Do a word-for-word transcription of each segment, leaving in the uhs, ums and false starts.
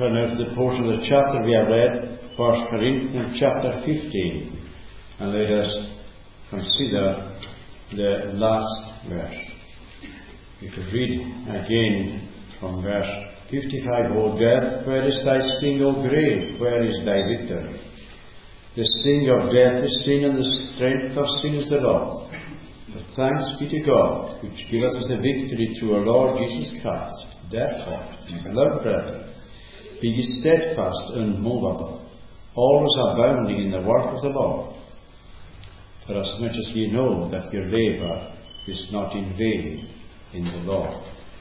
turn out to the portion of the chapter we have read, First Corinthians chapter fifteen, and let us consider the last verse. We could read again from verse fifty-five. O death, where is thy sting? O grave, where is thy victory? The sting of death is sin, and the strength of sin is the law. But thanks be to God, which giveth us the victory through our Lord Jesus Christ. Therefore, beloved brethren, be ye steadfast, unmovable, always abounding in the work of the Lord. For as much as ye know that your labour is not in vain in the Lord.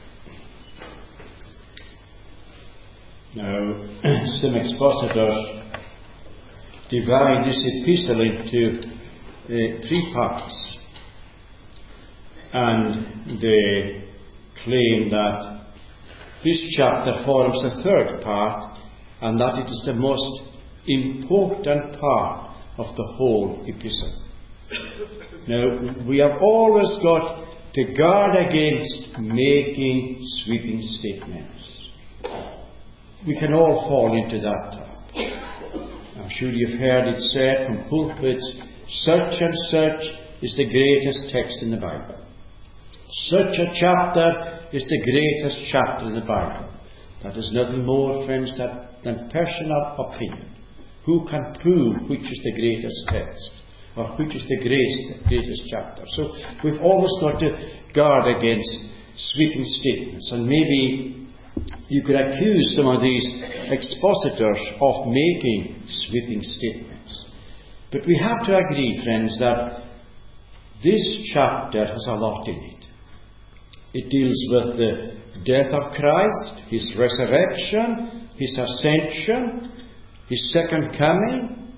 Now, some expositors divide this epistle into uh, three parts, and they claim that this chapter forms a third part, and that it is the most important part of the whole epistle. Now, we have always got to guard against making sweeping statements. We can all fall into that trap. I'm sure you've heard it said from pulpits, such and such is the greatest text in the Bible. Such a chapter is the greatest chapter in the Bible. That is nothing more, friends, that, than personal opinion. Who can prove which is the greatest text, or which is the greatest, greatest chapter? So we've always got to guard against sweeping statements. And maybe you could accuse some of these expositors of making sweeping statements. But we have to agree, friends, that this chapter has a lot in it. It deals with the death of Christ, His resurrection, His ascension, His second coming,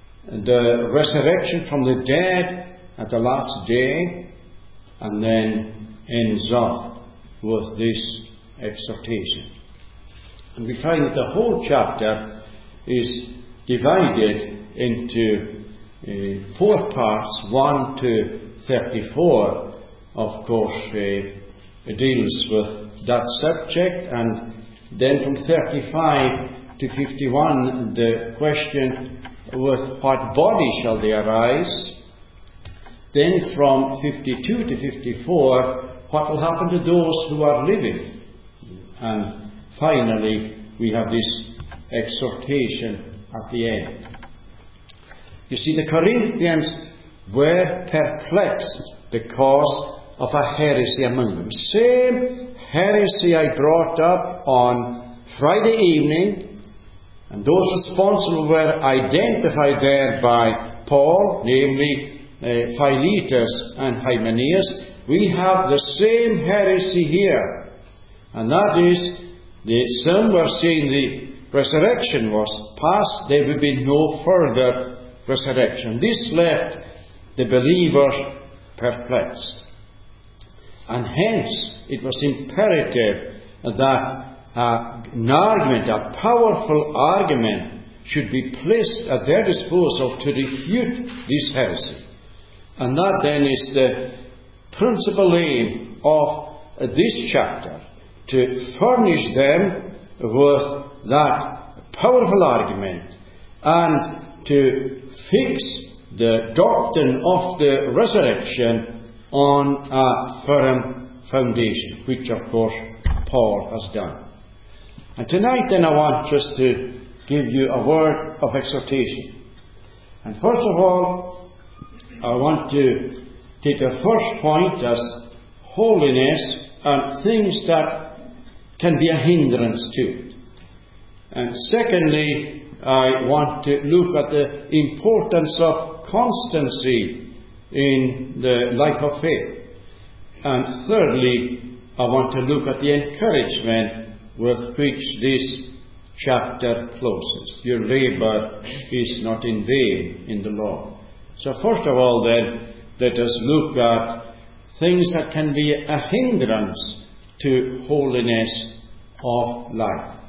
the resurrection from the dead at the last day, and then ends off with this exhortation. And we find that the whole chapter is divided into uh, four parts, one to thirty-four, of course, uh, deals with that subject, and then from thirty-five to fifty-one, the question, with what body shall they arise? Then from fifty-two to fifty-four, what will happen to those who are living? And finally, we have this exhortation at the end. You see, the Corinthians were perplexed because of a heresy among them. Same heresy I brought up on Friday evening, and those responsible were identified there by Paul, namely uh, Philetus and Hymenaeus. We have the same heresy here. And that is, the, some were saying the resurrection was past, there would be no further resurrection. This left the believers perplexed. And hence, it was imperative that uh, an argument, a powerful argument, should be placed at their disposal to refute this heresy. And that then is the principal aim of uh, this chapter, to furnish them with that powerful argument and to fix the doctrine of the resurrection on a firm foundation, which of course Paul has done. And tonight then I want just to give you a word of exhortation. And first of all, I want to take the first point as holiness and things that can be a hindrance to it. And secondly, I want to look at the importance of constancy in the life of faith. And thirdly, I want to look at the encouragement with which this chapter closes. Your labour is not in vain in the Lord. So first of all then, let us look at things that can be a hindrance to holiness of life.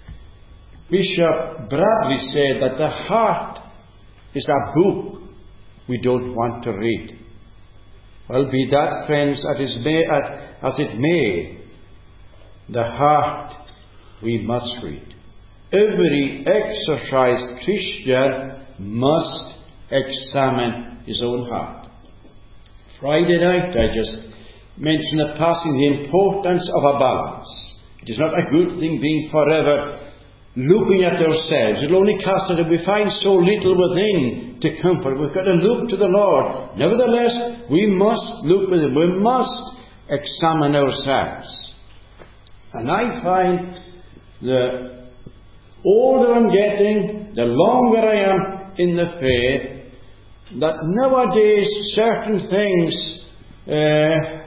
Bishop Bradley said that the heart is a book we don't want to read. Well, be that, friends, as it may, as it may, the heart we must read. every exercised Christian must examine his own heart. Friday night I just mentioned the passing the importance of a balance. It is not a good thing being forever looking at ourselves. It will only cast us if we find so little within to comfort. We've got to look to the Lord. Nevertheless, we must look within. We must examine ourselves. And I find the older I'm getting, the longer I am in the faith, that nowadays certain things uh,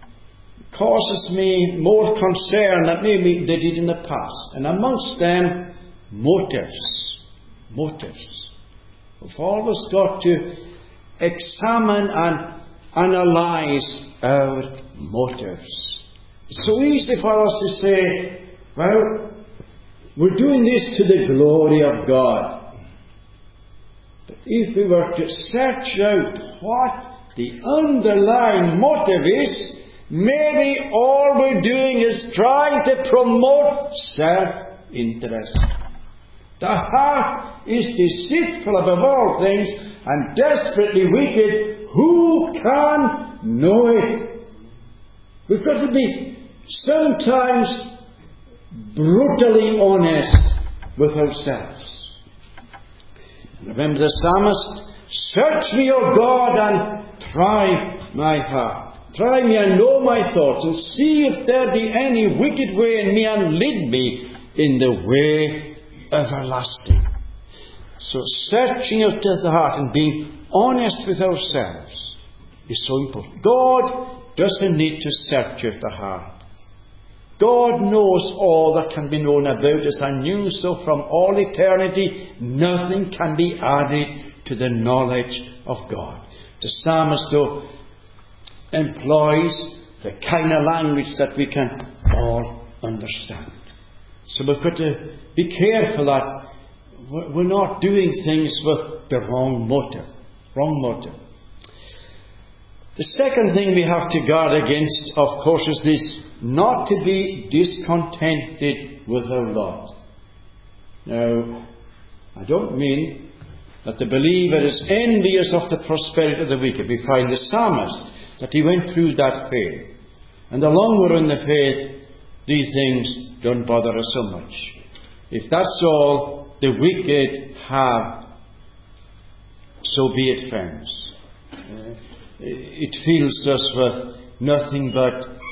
causes me more concern than maybe they did in the past. And amongst them, motives. Motives. We've always got to examine and analyze our motives. It's so easy for us to say, well, we're doing this to the glory of God. But if we were to search out what the underlying motive is, maybe all we're doing is trying to promote self-interest. The heart is deceitful above all things and desperately wicked. Who can know it? We've got to be sometimes brutally honest with ourselves. Remember the psalmist, search me, O God, and try my heart. Try me and know my thoughts, and see if there be any wicked way in me, and lead me in the way everlasting. So searching out to the heart and being honest with ourselves is so important. God doesn't need to search out the heart. God knows all that can be known about us, and knew so from all eternity. Nothing can be added to the knowledge of God. The psalmist, though, employs the kind of language that we can all understand. So we've got to be careful that we're not doing things with the wrong motive. Wrong motive. The second thing we have to guard against, of course, is this: not to be discontented with our lot. Now, I don't mean that the believer is envious of the prosperity of the wicked. We find the psalmist that he went through that faith. And the longer we're in the faith, these things don't bother us so much. If that's all the wicked have, so be it, friends. Uh, it fills us with nothing but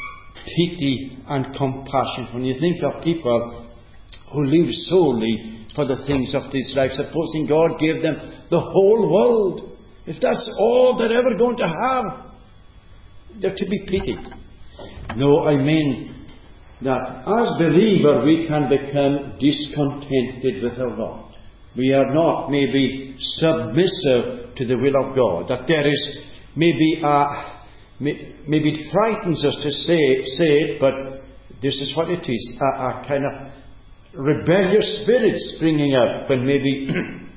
pity and compassion when you think of people who live solely for the things of this life, supposing God gave them the whole world. If that's all they're ever going to have, they're to be pitied. No, I mean that as believers we can become discontented with our lot. We are not maybe submissive to the will of God. That there is maybe a, maybe it frightens us to say, say it, but this is what it is. A, a kind of rebellious spirit springing up when maybe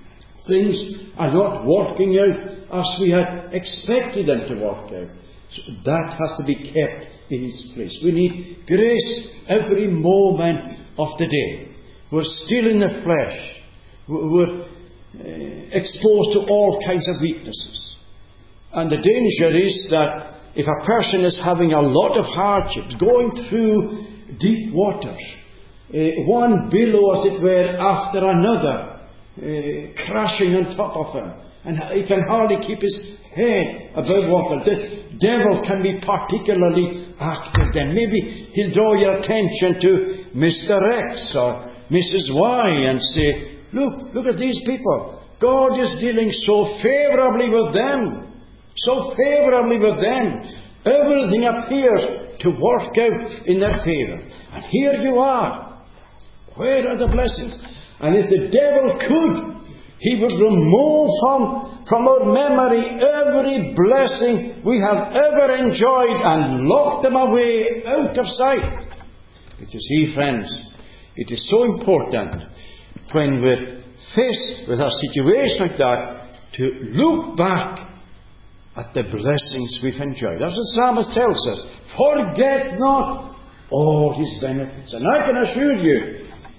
things are not working out as we had expected them to work out. So that has to be kept in its place. We need grace every moment of the day. We're still in the flesh. We're uh, exposed to all kinds of weaknesses. And the danger is that if a person is having a lot of hardships, going through deep waters, uh, one billow, as it were, after another, uh, crashing on top of him, and he can hardly keep his head above water. The devil can be particularly active then. Maybe he'll draw your attention to Mister X or Missus Y and say, look, look at these people. God is dealing so favourably with them. So favourably with them. Everything appears to work out in their favour. And here you are. Where are the blessings? And if the devil could, he would remove from, from our memory every blessing we have ever enjoyed and lock them away out of sight. But you see, friends, it is so important when we're faced with a situation like that to look back at the blessings we've enjoyed. As the psalmist tells us, forget not all his benefits. And I can assure you,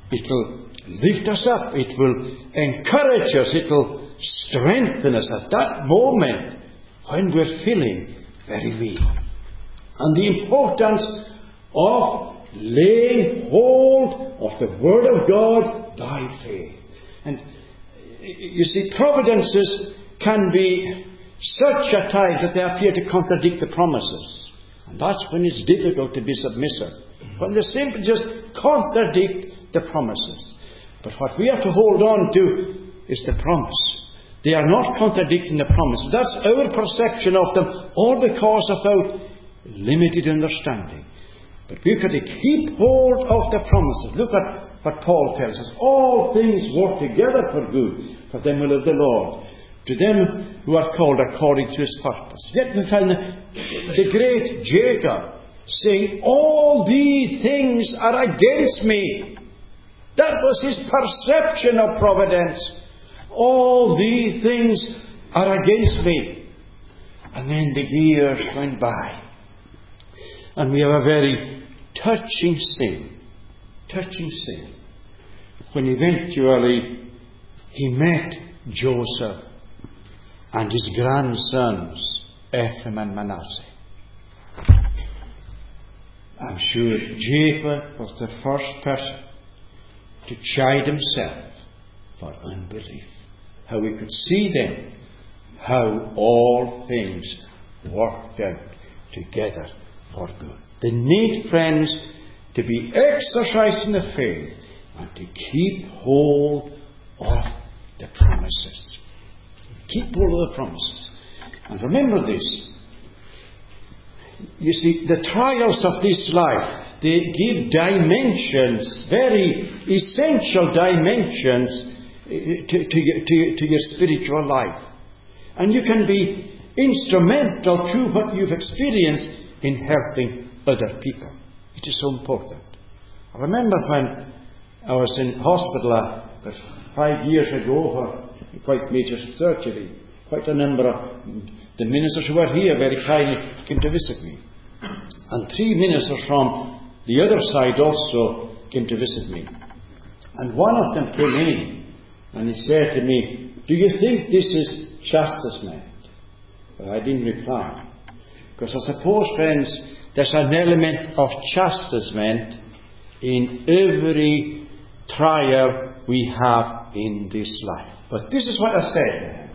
It will lift us up. It will encourage us. It will strengthen us at that moment when we're feeling very weak. And the importance of laying hold of the Word of God by faith. And you see, providences can be such a time that they appear to contradict the promises. And that's when it's difficult to be submissive. When they simply just contradict the promises. But what we have to hold on to is the promise. They are not contradicting the promise. That's our perception of them, all because of our limited understanding. But we've got to keep hold of the promises. Look at what Paul tells us. All things work together for good for them who love the Lord, to them who are called according to His purpose. Yet we find the, the great Jacob saying, all these things are against me. That was his perception of providence. All these things are against me. And then the years went by. And we have a very touching scene. Touching scene. When eventually he met Joseph and his grandsons, Ephraim and Manasseh. I'm sure Jacob was the first person to chide himself for unbelief. How we could see then how all things worked out together for good. The need, friends, to be exercised in the faith and to keep hold of the promises. Keep hold of the promises. And remember this. You see, the trials of this life, they give dimensions, very essential dimensions to, to, to, to your spiritual life. And you can be instrumental through what you've experienced in helping other people. It is so important. I remember when I was in hospital uh, five years ago for quite major surgery. Quite a number of the ministers who were here very kindly came to visit me. And three ministers from the other side also came to visit me. And one of them came in and he said to me, do you think this is chastisement? But I didn't reply. Because I suppose, friends, there's an element of chastisement in every trial we have in this life. But this is what I said to him.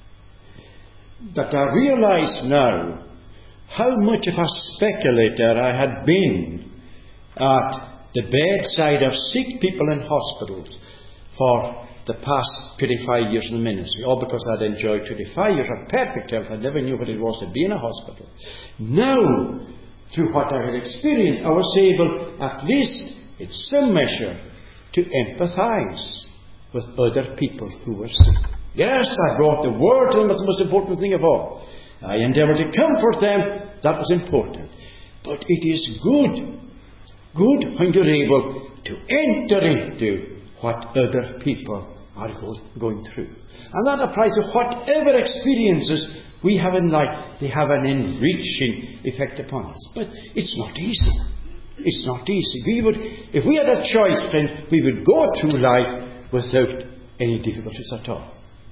That I realize now how much of a speculator I had been at the bedside of sick people in hospitals for the past twenty-five years in the ministry. All because I'd enjoyed twenty-five years of perfect health. I never knew what it was to be in a hospital. Now, through what I had experienced, I was able, at least in some measure, to empathize with other people who were sick. Yes, I brought the word to them. That's the most important thing of all. I endeavoured to comfort them. That was important. But it is good, good when you're able to enter into what other people are go- going through. And that applies to whatever experiences we have in life. They have an enriching effect upon us. But it's not easy. It's not easy. We would, if we had a choice, then we would go through life without any difficulties at all.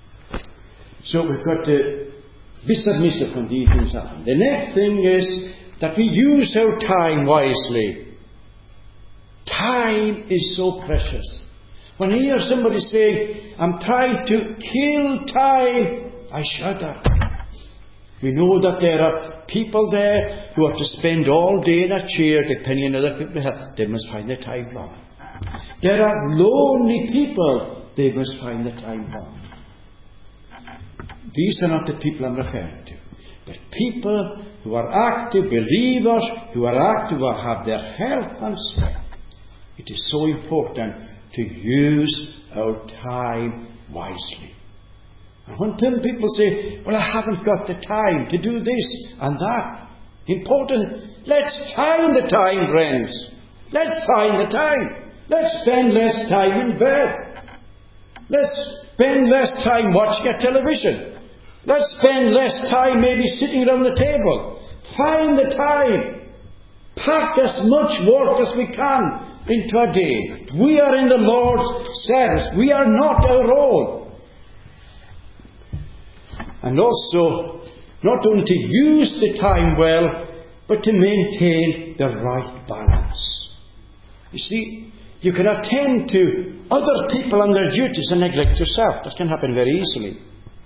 So we've got to be submissive when these things happen. The next thing is that we use our time wisely. Time is so precious. When I hear somebody saying, I'm trying to kill time, I shudder. We know that there are people there who have to spend all day in a chair depending on other people. They must find the time long. There are lonely people. They must find the time long. These are not the people I'm referring to. But people who are active believers, who are active, who have their health and strength. It is so important to use our time wisely. And when some people say, well, I haven't got the time to do this and that. Important. Let's find the time, friends. Let's find the time. Let's spend less time in bed. Let's spend less time watching a television. Let's spend less time maybe sitting around the table. Find the time. Pack as much work as we can into a day. We are in the Lord's service. We are not our own. And also, not only to use the time well, but to maintain the right balance. You see, you can attend to other people and their duties and neglect yourself. That can happen very easily.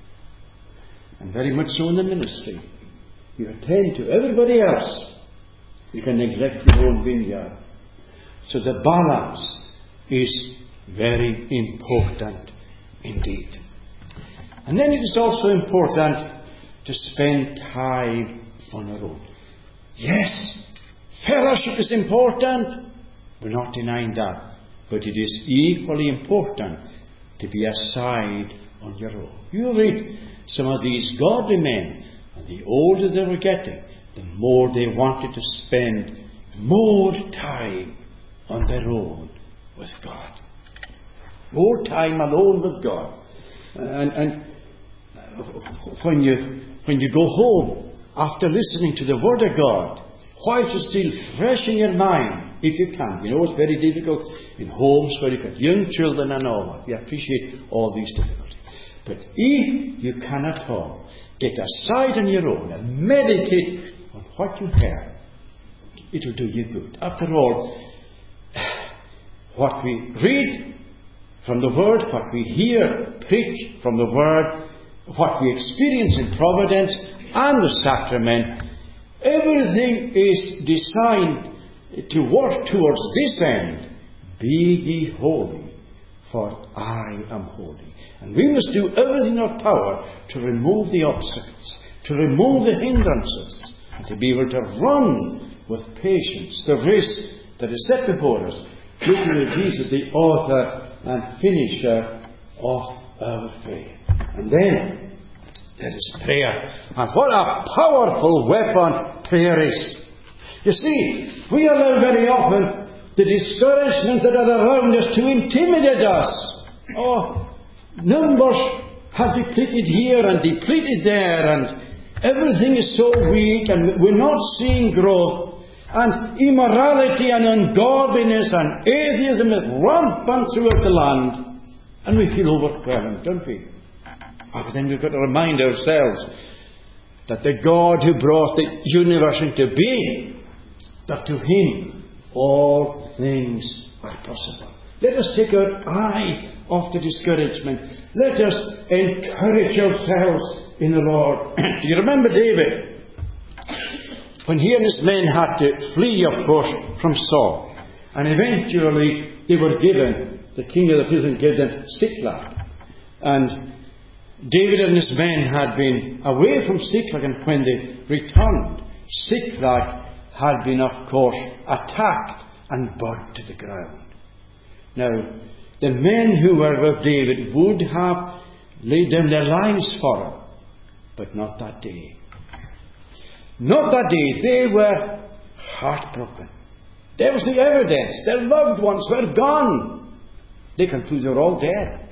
And very much so in the ministry. You attend to everybody else. You can neglect your own vineyard. So the balance is very important indeed. And then it is also important to spend time on our own. Yes, fellowship is important. We're not denying that. But it is equally important to be aside on your own. You read some of these godly men, and the older they were getting, the more they wanted to spend more time on their own with God. More time alone with God. And, and when you when you go home after listening to the Word of God, whilst it's still fresh in your mind, if you can. You know, it's very difficult in homes where you've got young children and all that. We appreciate all these difficulties. But if you can at all, get aside on your own and meditate on what you hear, it will do you good. After all, what we read from the Word, what we hear preached from the Word, what we experience in providence and the sacrament, everything is designed to work towards this end. Be ye holy, for I am holy. And we must do everything in our power to remove the obstacles, to remove the hindrances, and to be able to run with patience the race that is set before us, looking at Jesus, the author and finisher of our faith. And then there is prayer. And what a powerful weapon prayer is. You see, we allow very often the discouragements that are around us to intimidate us. Oh, numbers have depleted here and depleted there, and everything is so weak, and we're not seeing growth. And immorality and ungodliness and atheism is rampant throughout the land. And we feel overwhelmed, don't we? Oh, but then we've got to remind ourselves that the God who brought the universe into being, that to Him all things are possible. Let us take our eye off the discouragement. Let us encourage ourselves in the Lord. Do you remember David? When he and his men had to flee, of course, from Saul. And eventually they were given, the king of the Philistines gave them Ziklag. And David and his men had been away from Ziklag, and when they returned, Ziklag had been, of course, attacked and burnt to the ground. Now, the men who were with David would have laid down their lives for him, but not that day. Not that day. They were heartbroken. There was the evidence. Their loved ones were gone. They concluded they were all dead.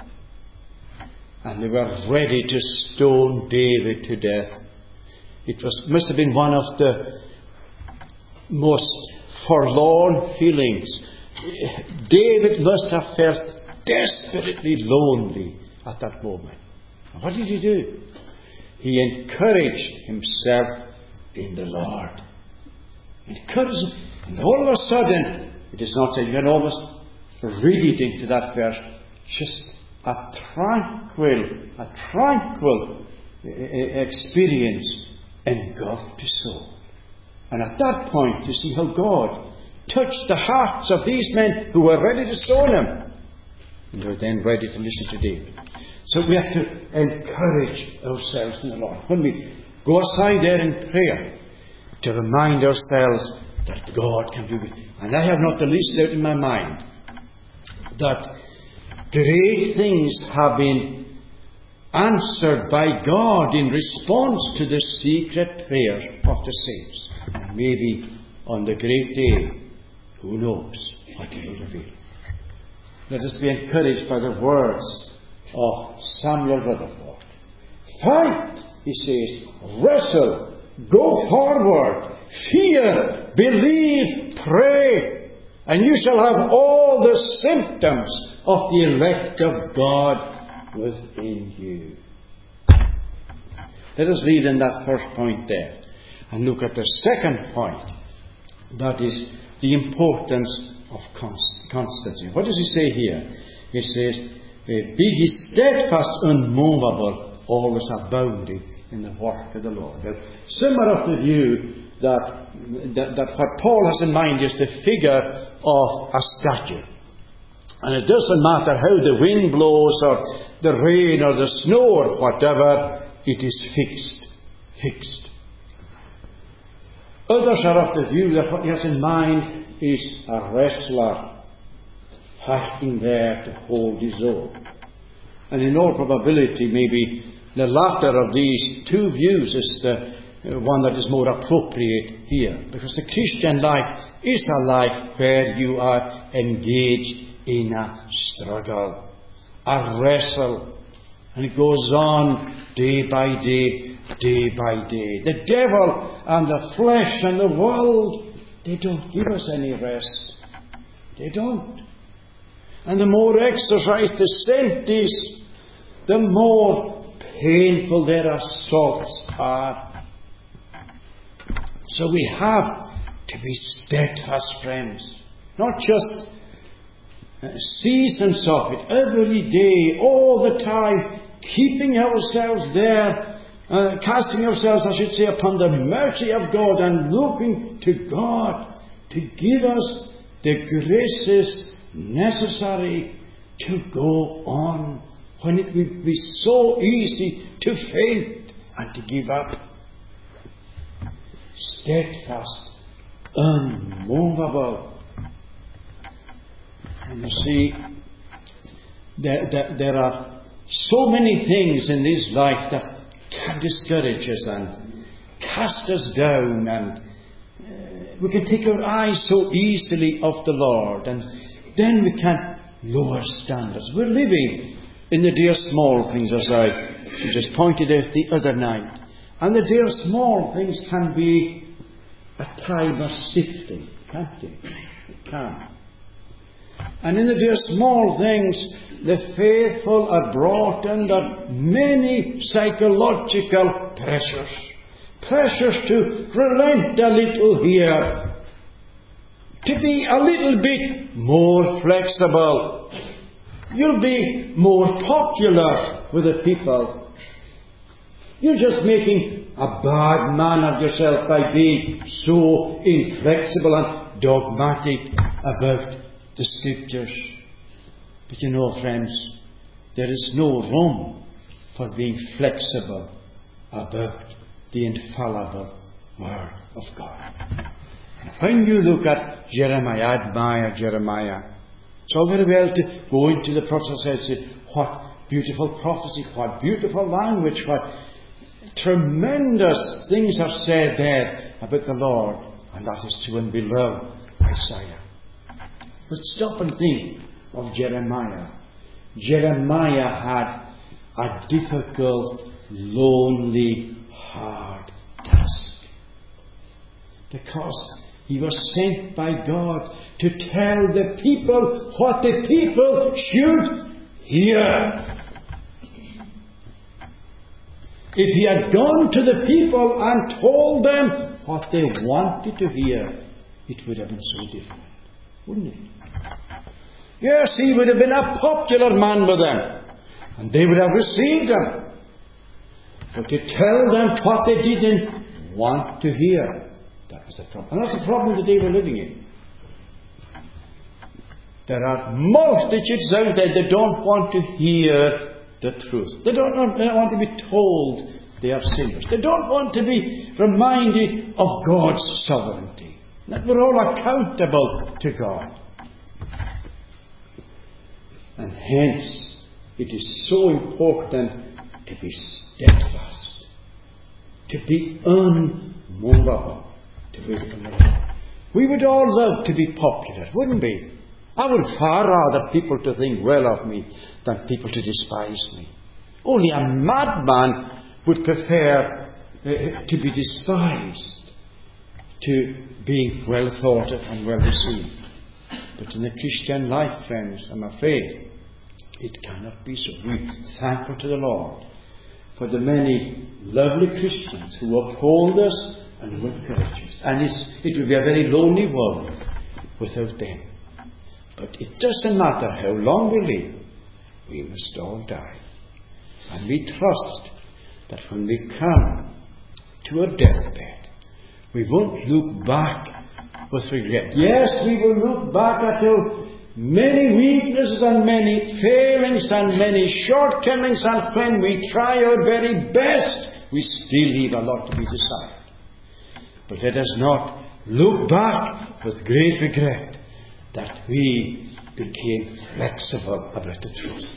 And they were ready to stone David to death. It was must have been one of the most forlorn feelings. David must have felt desperately lonely at that moment. And what did he do? He encouraged himself in the Lord. Encouraged. And all of a sudden, it is not said, you can almost read it into that verse, just a tranquil, a tranquil experience engulfed his soul. And at that point, you see how God touched the hearts of these men who were ready to stone him. And they were then ready to listen to David. So we have to encourage ourselves in the Lord. When we go aside there in prayer, to remind ourselves that God can do it. And I have not the least doubt in my mind that great things have been answered by God in response to the secret prayers of the saints. And maybe on the great day, who knows what He will reveal. Let us be encouraged by the words of Samuel Rutherford. Fight, he says, wrestle, go forward, fear, believe, pray, and you shall have all the symptoms of the elect of God within you. Let us read in that first point there and look at the second point. That is the importance of constancy. What does he say here? He says, be ye steadfast, unmovable, always abounding in the work of the Lord. Now, some are of the view that, that, that what Paul has in mind is the figure of a statue. And it doesn't matter how the wind blows or the rain or the snow or whatever, it is fixed. Fixed. Others are of the view that what he has in mind is a wrestler fighting there to hold his own. And in all probability, maybe the latter of these two views is the uh, one that is more appropriate here. Because the Christian life is a life where you are engaged in a struggle, a wrestle. And it goes on day by day, day by day. The devil and the flesh and the world, they don't give us any rest. They don't. And the more exercise the saint is, the more painful their assaults are. So we have to be steadfast, friends. Not just uh, seasons of it, every day, all the time, keeping ourselves there, uh, casting ourselves, I should say, upon the mercy of God and looking to God to give us the graces necessary to go on when it would be so easy to faint and to give up. Steadfast, unmovable. And you see, there, there, there are so many things in this life that can discourage us and cast us down, and uh, we can take our eyes so easily off the Lord, and then we can lower standards. We're living in the dear small things, as I just pointed out the other night. And the dear small things can be a time of sifting, can't they? It can. And in the dear small things, the faithful are brought under many psychological pressures. Pressures to relent a little here, to be a little bit more flexible. You'll be more popular with the people. You're just making a bad man of yourself by being so inflexible and dogmatic about the Scriptures. But you know, friends, there is no room for being flexible about the infallible Word of God. When you look at Jeremiah, I admire Jeremiah. It's all very well to go into the prophecy and say, what beautiful prophecy, what beautiful language, what tremendous things are said there about the Lord. And that is to and below Isaiah. But stop and think of Jeremiah. Jeremiah had a difficult, lonely, hard task. Because he was sent by God to tell the people what the people should hear. If he had gone to the people and told them what they wanted to hear, it would have been so different, wouldn't it? Yes, he would have been a popular man with them, and they would have received him. But to tell them what they didn't want to hear, that was the problem. And that's the problem that they were living in. There are multitudes out there that don't want to hear the truth. They don't, they don't want to be told they are sinners. They don't want to be reminded of God's sovereignty, that we're all accountable to God. And hence, it is so important to be steadfast, to be unmovable, to wait upon the Lord. We would all love to be popular, wouldn't we? I would far rather people to think well of me than people to despise me. Only a madman would prefer uh, to be despised to being well thought of and well received. But in the Christian life, friends, I'm afraid it cannot be so. We're thankful to the Lord for the many lovely Christians who uphold us and who encourage us. And it's, it would be a very lonely world without them. But it doesn't matter how long we live, we must all die. And we trust that when we come to a deathbed, we won't look back with regret. Yes, we will look back at our many weaknesses and many failings and many shortcomings, and when we try our very best, we still leave a lot to be desired. But let us not look back with great regret that we became flexible about the truth,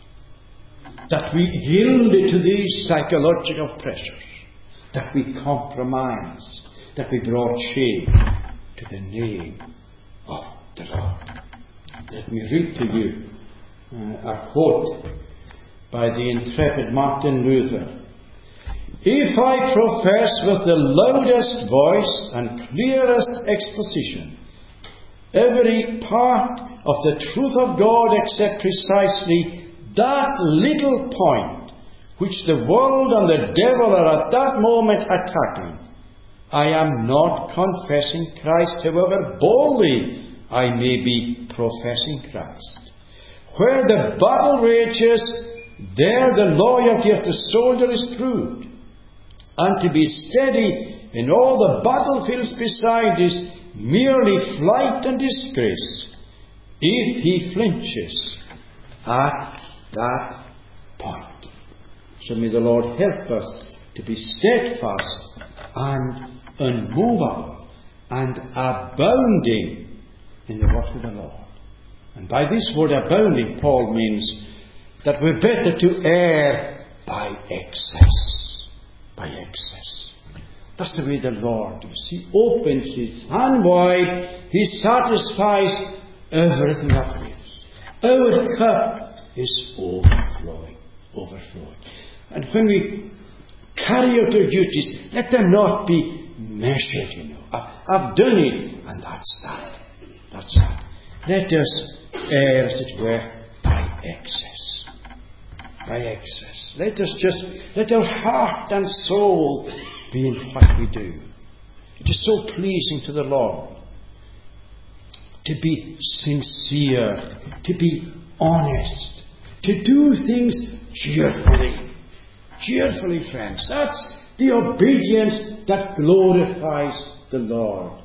that we yielded to these psychological pressures, that we compromised, that we brought shame to the name of the Lord. Let me read to you uh, a quote by the intrepid Martin Luther. If I profess with the loudest voice and clearest exposition every part of the truth of God except precisely that little point which the world and the devil are at that moment attacking, I am not confessing Christ, however boldly I may be professing Christ. Where the battle rages, there the loyalty of the soldier is proved. And to be steady in all the battlefields beside is merely flight and disgrace, if he flinches at that point. So may the Lord help us to be steadfast and unmovable and abounding in the work of the Lord. And by this word abounding, Paul means that we're better to err by excess. By excess. That's the way the Lord is. He opens His hand wide. He satisfies everything that lives. Our cup is overflowing. Overflowing. And when we carry out our duties, let them not be measured, you know. I've, I've done it, and that's that. That's that. Let us err, as it were, by excess. By excess. Let us just, let our heart and soul be in what we do. It is so pleasing to the Lord to be sincere, to be honest, to do things cheerfully. Cheerfully, friends. That's the obedience that glorifies the Lord.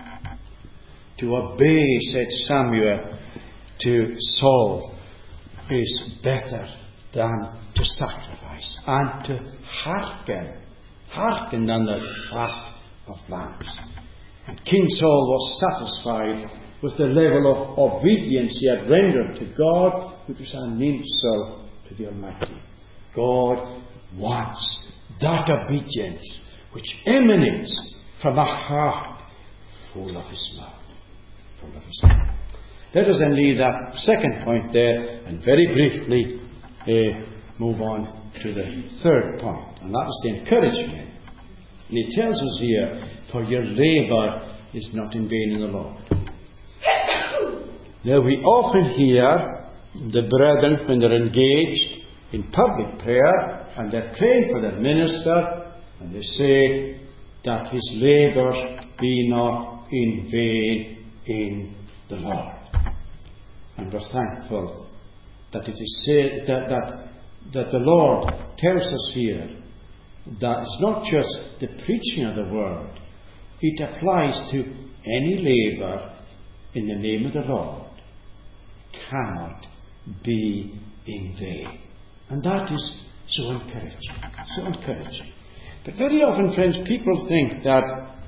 To obey, said Samuel to Saul, is better than to sacrifice, and to hearken, hearken than the fat of lambs. And King Saul was satisfied with the level of obedience he had rendered to God, which was an insult to the Almighty. God wants that obedience which emanates from a heart full of His love. Full of His love. Let us then leave that second point there and very briefly uh, move on to the third point, and that is the encouragement. And he tells us here, for your labour is not in vain in the Lord. Now we often hear the brethren, when they're engaged in public prayer and they're praying for their minister, and they say that his labours be not in vain in the Lord. And we're thankful that it is said that, that, that the Lord tells us here that it's not just the preaching of the word, it applies to any labour in the name of the Lord cannot be in vain. And that is so encouraging, so encouraging. But very often, friends, people think that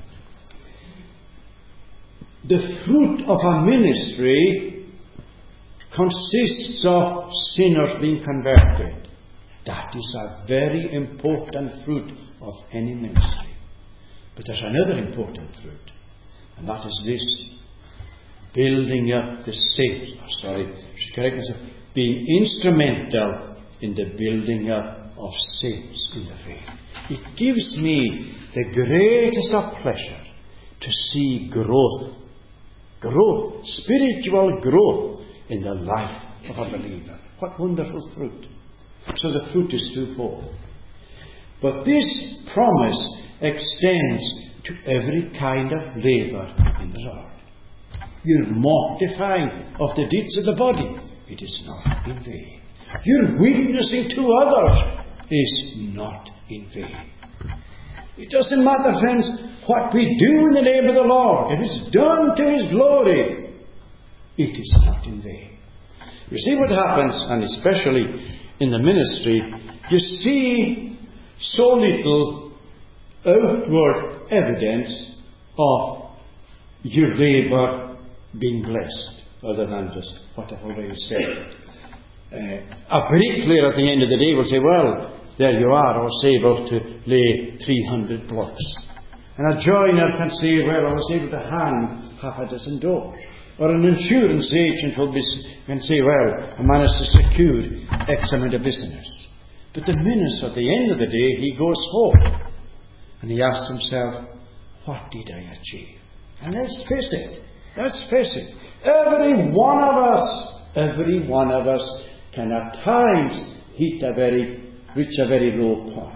the fruit of a ministry consists of sinners being converted. That is a very important fruit of any ministry. But there's another important fruit, and that is this: building up the saints. Oh, sorry, I should correct myself. Being instrumental in the building up of saints in the faith. It gives me the greatest of pleasure to see growth growth, spiritual growth in the life of a believer. What wonderful fruit. So the fruit is twofold. But this promise extends to every kind of labour in the Lord. Your mortifying of the deeds of the body, it is not in vain. Your witnessing to others is not in vain. It doesn't matter, friends, what we do in the name of the Lord. If it's done to His glory, it is not in vain. You see what happens, and especially in the ministry, you see so little outward evidence of your labour being blessed, other than just what I've already said. Uh, a bricklayer at the end of the day will say, well, there you are, I was able to lay three hundred blocks. And a joiner can say, well, I was able to hang half a dozen doors. Or an insurance agent will be, can say, well, I managed to secure X amount of business. But the minister, at the end of the day, he goes home and he asks himself, what did I achieve? And let's face it, let's face it, every one of us, every one of us can at times hit a very, reach a very low point.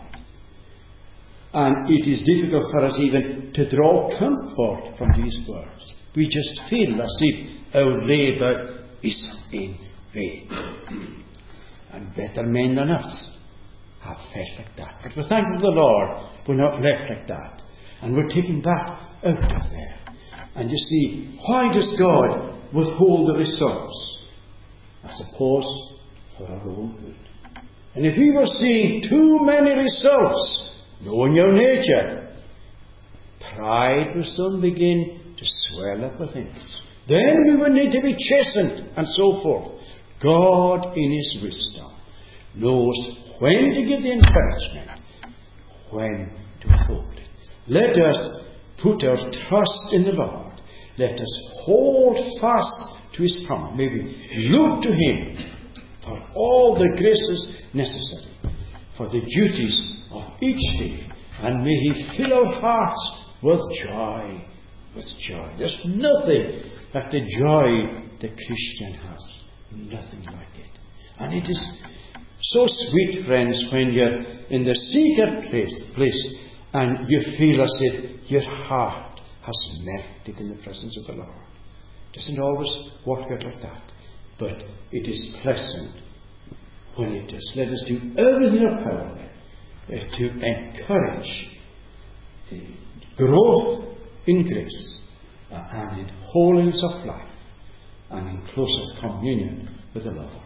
And it is difficult for us even to draw comfort from these words. We just feel as if our labour is in vain. And better men than us have felt like that. But we're thankful to the Lord we're not left like that. And we're taken back out of there. And you see, why does God withhold the results? I suppose for our own good. And if we were seeing too many results, knowing your nature, pride will soon begin to swell up within us. Then we will need to be chastened and so forth. God in His wisdom knows when to give the encouragement, when to withhold it. Let us put our trust in the Lord. Let us hold fast to His promise. Maybe look to Him for all the graces necessary for the duties of each day. And may He fill our hearts with joy. With joy. There's nothing like the joy the Christian has. Nothing like it. And it is so sweet, friends, when you're in the secret place, place and you feel as if your heart has melted in the presence of the Lord. It doesn't always work out like that. But it is pleasant when it does. Let us do everything in our power to encourage growth in grace uh, and in holiness of life and in closer communion with the Lord.